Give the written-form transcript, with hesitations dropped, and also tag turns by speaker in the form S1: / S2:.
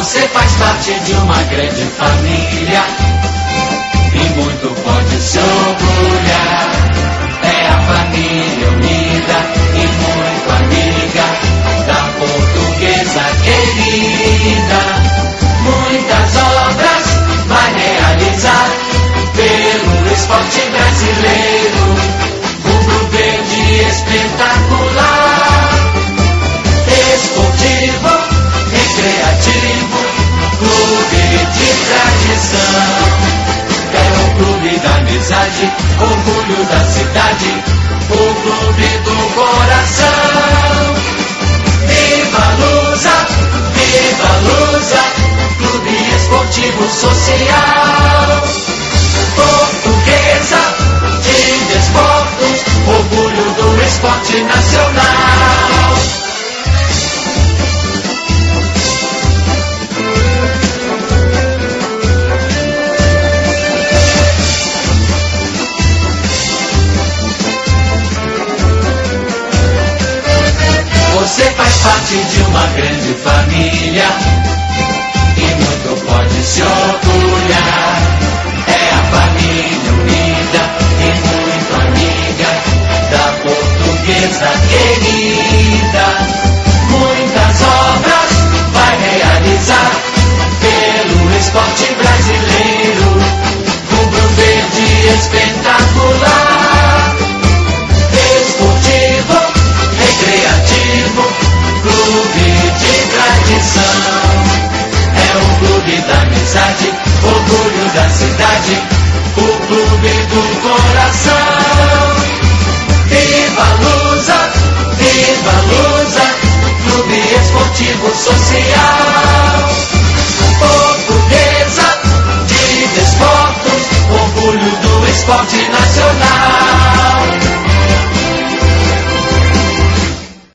S1: Você faz parte de uma grande família e muito pode se orgulhar. É a família unida e muito amiga da Portuguesa querida. Muitas obras vai realizar pelo esporte brasileiro. Rubro verde espetacular, esportivo, recreativo, clube de tradição. É o clube da amizade, orgulho da cidade, o clube do coração. Viva Lusa, viva Lusa, clube esportivo social. Portuguesa de desportos, orgulho do esporte nacional. Você faz parte de uma grande família e muito pode se orgulhar. É a família unida e muito amiga da Portuguesa querida. Muitas obras vai realizar pelo esporte brasileiro. Rubro verde espetacular, esportivo, recreativo, clube de tradição. É o clube da amizade, orgulho da cidade, o clube do coração. Viva Lusa, viva Lusa, clube esportivo social. Portuguesa de desportos, orgulho do esporte nacional.